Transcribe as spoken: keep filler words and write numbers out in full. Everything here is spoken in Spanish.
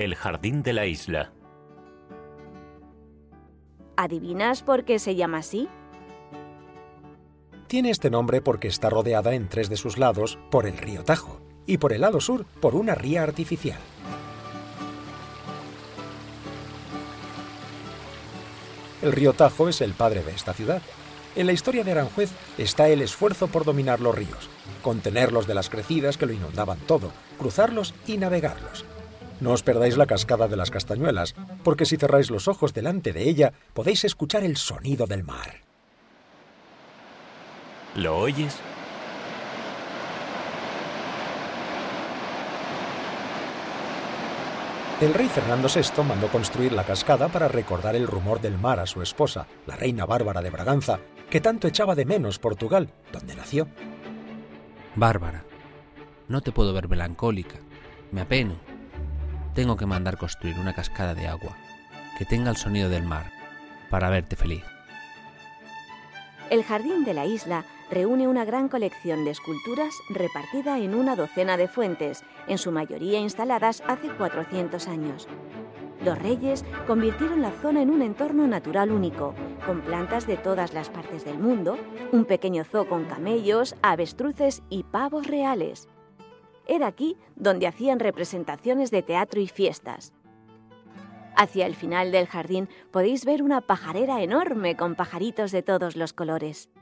El jardín de la isla. ¿Adivinas por qué se llama así? Tiene este nombre porque está rodeada en tres de sus lados por el río Tajo y por el lado sur por una ría artificial. El río Tajo es el padre de esta ciudad. En la historia de Aranjuez está el esfuerzo por dominar los ríos, contenerlos de las crecidas que lo inundaban todo, cruzarlos y navegarlos. No os perdáis la cascada de las Castañuelas, porque si cerráis los ojos delante de ella, podéis escuchar el sonido del mar. ¿Lo oyes? El rey Fernando sexto mandó construir la cascada para recordar el rumor del mar a su esposa, la reina Bárbara de Braganza, que tanto echaba de menos Portugal, donde nació. Bárbara, no te puedo ver melancólica. Me apeno. Tengo que mandar construir una cascada de agua que tenga el sonido del mar para verte feliz. El jardín de la isla reúne una gran colección de esculturas repartida en una docena de fuentes, en su mayoría instaladas hace cuatrocientos años. Los reyes convirtieron la zona en un entorno natural único, con plantas de todas las partes del mundo, un pequeño zoo con camellos, avestruces y pavos reales. Era aquí donde hacían representaciones de teatro y fiestas. Hacia el final del jardín podéis ver una pajarera enorme con pajaritos de todos los colores.